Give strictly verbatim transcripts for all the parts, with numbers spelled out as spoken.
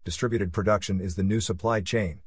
Distributed production is the new supply chain.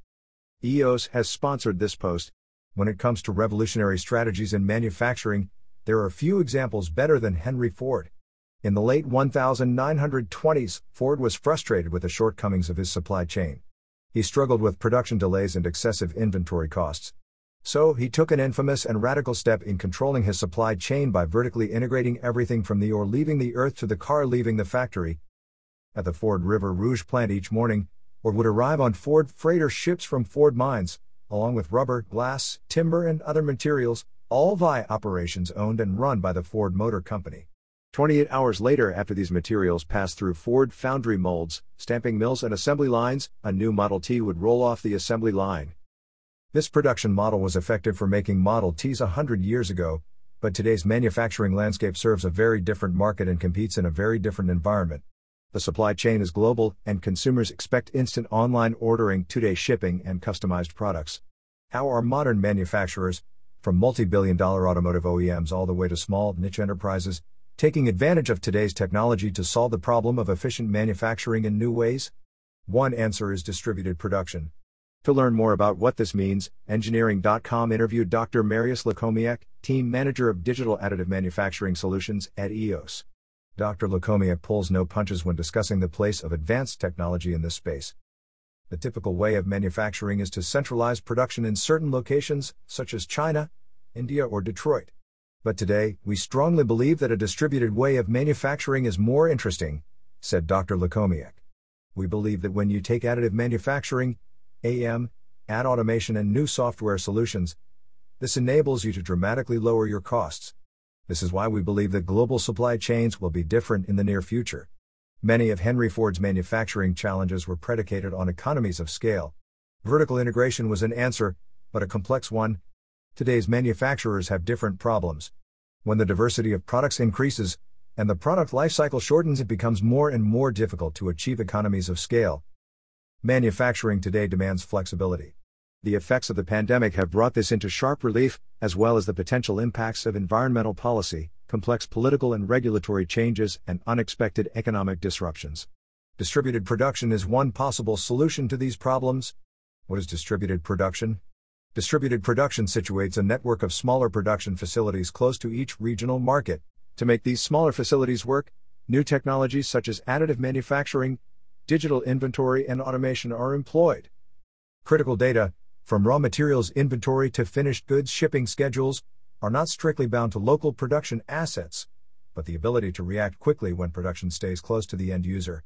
E O S has sponsored this post. When it comes to revolutionary strategies in manufacturing, there are few examples better than Henry Ford. In the late nineteen twenties, Ford was frustrated with the shortcomings of his supply chain. He struggled with production delays and excessive inventory costs. So, he took an infamous and radical step in controlling his supply chain by vertically integrating everything from the ore leaving the earth to the car leaving the factory. At the Ford River Rouge plant each morning, ore would arrive on Ford freighter ships from Ford mines, along with rubber, glass, timber and other materials, all via operations owned and run by the Ford Motor Company. twenty-eight hours later, after these materials passed through Ford foundry molds, stamping mills and assembly lines, a new Model T would roll off the assembly line. This production model was effective for making Model Ts a hundred years ago, but today's manufacturing landscape serves a very different market and competes in a very different environment. The supply chain is global, and consumers expect instant online ordering, two-day shipping, and customized products. How are modern manufacturers, from multi-billion dollar automotive O E Ms all the way to small, niche enterprises, taking advantage of today's technology to solve the problem of efficient manufacturing in new ways? One answer is distributed production. To learn more about what this means, Engineering dot com interviewed Doctor Mariusz Lakomiak, Team Manager of Digital Additive Manufacturing Solutions at E O S. Doctor Lakomiak pulls no punches when discussing the place of advanced technology in this space. The typical way of manufacturing is to centralize production in certain locations, such as China, India, or Detroit. But today, we strongly believe that a distributed way of manufacturing is more interesting, said Doctor Lakomiak. We believe that when you take additive manufacturing, A M, add automation and new software solutions, this enables you to dramatically lower your costs. This is why we believe that global supply chains will be different in the near future. Many of Henry Ford's manufacturing challenges were predicated on economies of scale. Vertical integration was an answer, but a complex one. Today's manufacturers have different problems. When the diversity of products increases, and the product lifecycle shortens, it becomes more and more difficult to achieve economies of scale. Manufacturing today demands flexibility. The effects of the pandemic have brought this into sharp relief, as well as the potential impacts of environmental policy, complex political and regulatory changes, and unexpected economic disruptions. Distributed production is one possible solution to these problems. What is distributed production? Distributed production situates a network of smaller production facilities close to each regional market. To make these smaller facilities work, new technologies such as additive manufacturing, digital inventory, and automation are employed. Critical data, from raw materials inventory to finished goods shipping schedules, are not strictly bound to local production assets, but the ability to react quickly when production stays close to the end user.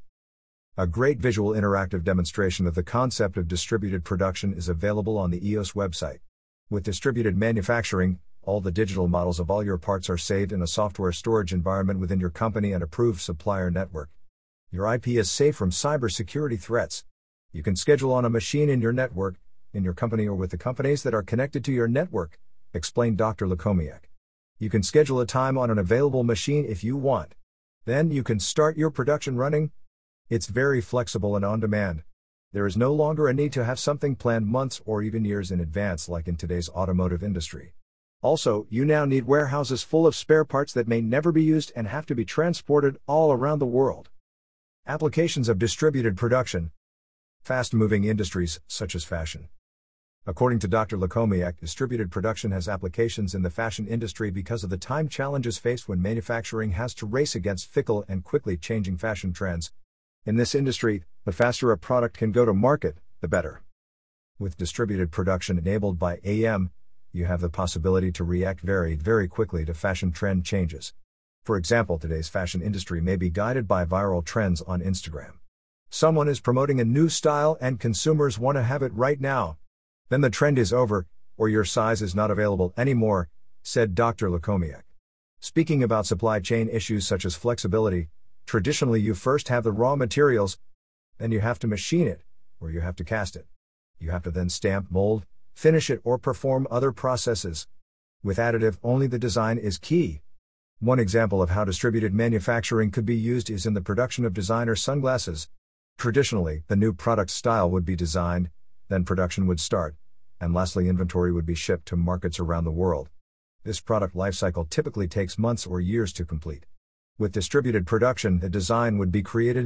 A great visual interactive demonstration of the concept of distributed production is available on the E O S website. With distributed manufacturing, all the digital models of all your parts are saved in a software storage environment within your company and approved supplier network. Your I P is safe from cybersecurity threats. You can schedule on a machine in your network, in your company, or with the companies that are connected to your network, explained Doctor Lakomiak. You can schedule a time on an available machine if you want. Then you can start your production running. It's very flexible and on demand. There is no longer a need to have something planned months or even years in advance like in today's automotive industry. Also, you now need warehouses full of spare parts that may never be used and have to be transported all around the world. Applications of distributed production. Fast-moving industries, such as fashion. According to Doctor Lakomiak, distributed production has applications in the fashion industry because of the time challenges faced when manufacturing has to race against fickle and quickly changing fashion trends. In this industry, the faster a product can go to market, the better. With distributed production enabled by A M, you have the possibility to react very, very quickly to fashion trend changes. For example, today's fashion industry may be guided by viral trends on Instagram. Someone is promoting a new style and consumers want to have it right now. Then the trend is over, or your size is not available anymore, said Doctor Lakomiak. Speaking about supply chain issues such as flexibility, traditionally you first have the raw materials, then you have to machine it, or you have to cast it. You have to then stamp, mold, finish it, or perform other processes. With additive, only the design is key. One example of how distributed manufacturing could be used is in the production of designer sunglasses. Traditionally, the new product style would be designed, then production would start, and lastly inventory would be shipped to markets around the world. This product lifecycle typically takes months or years to complete. With distributed production, the design would be created,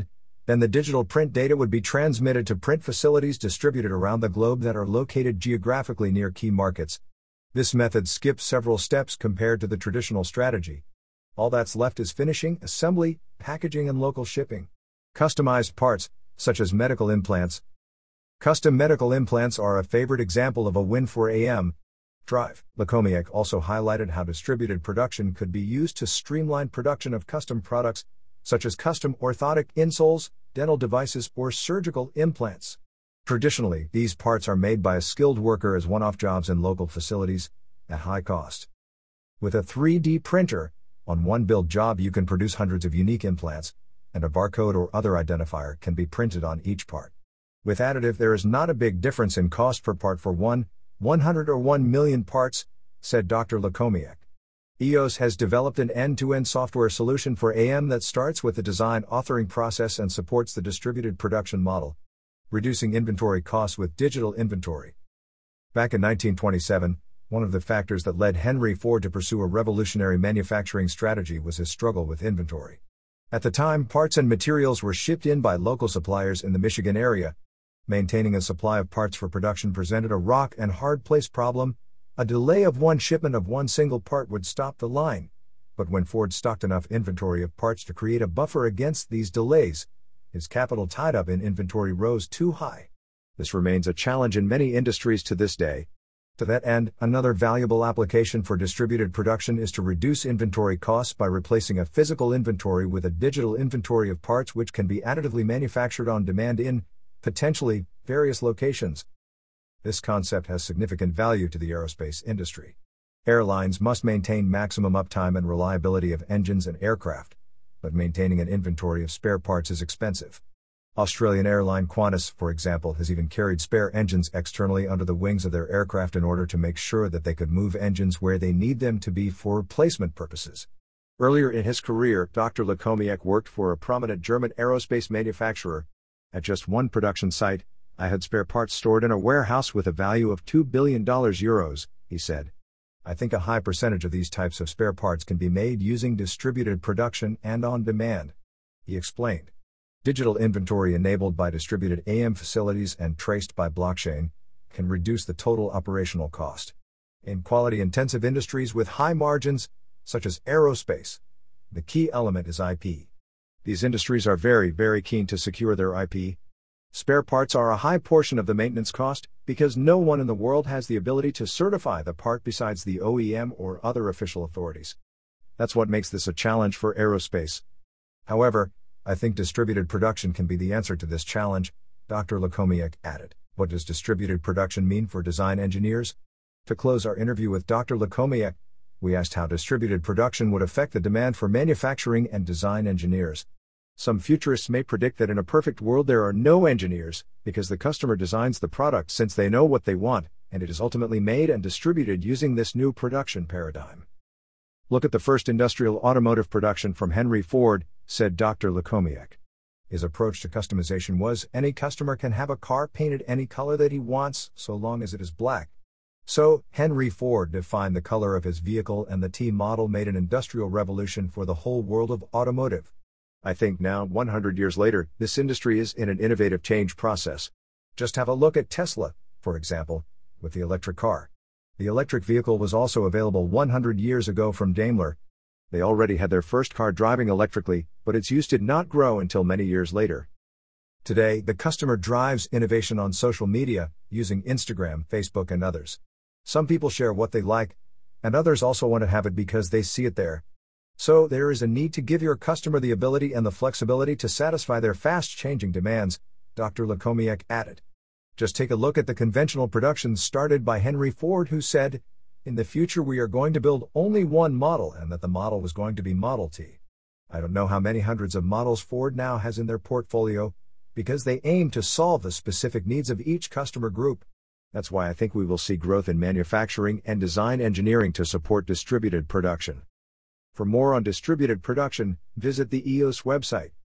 Then the digital print data would be transmitted to print facilities distributed around the globe that are located geographically near key markets. This method skips several steps compared to the traditional strategy. All that's left is finishing, assembly, packaging, and local shipping. Customized parts, such as medical implants. Custom medical implants are a favorite example of a win for A M. Drive. Lakomiak also highlighted how distributed production could be used to streamline production of custom products, such as custom orthotic insoles, dental devices, or surgical implants. Traditionally, these parts are made by a skilled worker as one-off jobs in local facilities, at high cost. With a three D printer, on one build job you can produce hundreds of unique implants, and a barcode or other identifier can be printed on each part. With additive there is not a big difference in cost per part for one, one hundred or one million parts, said Doctor Lakomiak. E O S has developed an end-to-end software solution for A M that starts with the design authoring process and supports the distributed production model, reducing inventory costs with digital inventory. Back in nineteen twenty-seven, one of the factors that led Henry Ford to pursue a revolutionary manufacturing strategy was his struggle with inventory. At the time, parts and materials were shipped in by local suppliers in the Michigan area. Maintaining a supply of parts for production presented a rock and hard place problem. A delay of one shipment of one single part would stop the line. But when Ford stocked enough inventory of parts to create a buffer against these delays, his capital tied up in inventory rose too high. This remains a challenge in many industries to this day. To that end, another valuable application for distributed production is to reduce inventory costs by replacing a physical inventory with a digital inventory of parts which can be additively manufactured on demand in, potentially, various locations. This concept has significant value to the aerospace industry. Airlines must maintain maximum uptime and reliability of engines and aircraft, but maintaining an inventory of spare parts is expensive. Australian airline Qantas, for example, has even carried spare engines externally under the wings of their aircraft in order to make sure that they could move engines where they need them to be for replacement purposes. Earlier in his career, Doctor Lakomiak worked for a prominent German aerospace manufacturer. At just one production site, I had spare parts stored in a warehouse with a value of two billion euros, he said. I think a high percentage of these types of spare parts can be made using distributed production and on demand, he explained. Digital inventory enabled by distributed A M facilities and traced by blockchain can reduce the total operational cost. In quality-intensive industries with high margins, such as aerospace, the key element is I P. These industries are very, very keen to secure their I P. Spare parts are a high portion of the maintenance cost, because no one in the world has the ability to certify the part besides the O E M or other official authorities. That's what makes this a challenge for aerospace. However, I think distributed production can be the answer to this challenge, Doctor Lakomiak added. What does distributed production mean for design engineers? To close our interview with Doctor Lakomiak, we asked how distributed production would affect the demand for manufacturing and design engineers. Some futurists may predict that in a perfect world there are no engineers, because the customer designs the product since they know what they want, and it is ultimately made and distributed using this new production paradigm. Look at the first industrial automotive production from Henry Ford, said Doctor Lakomiak. His approach to customization was, any customer can have a car painted any color that he wants, so long as it is black. So, Henry Ford defined the color of his vehicle, and the T model made an industrial revolution for the whole world of automotive. I think now, one hundred years later, this industry is in an innovative change process. Just have a look at Tesla, for example, with the electric car. The electric vehicle was also available one hundred years ago from Daimler. They already had their first car driving electrically, but its use did not grow until many years later. Today, the customer drives innovation on social media, using Instagram, Facebook, and others. Some people share what they like, and others also want to have it because they see it there. So, there is a need to give your customer the ability and the flexibility to satisfy their fast-changing demands, Doctor Lakomiak added. Just take a look at the conventional productions started by Henry Ford, who said, in the future we are going to build only one model, and that the model was going to be Model T. I don't know how many hundreds of models Ford now has in their portfolio, because they aim to solve the specific needs of each customer group. That's why I think we will see growth in manufacturing and design engineering to support distributed production. For more on distributed production, visit the E O S website.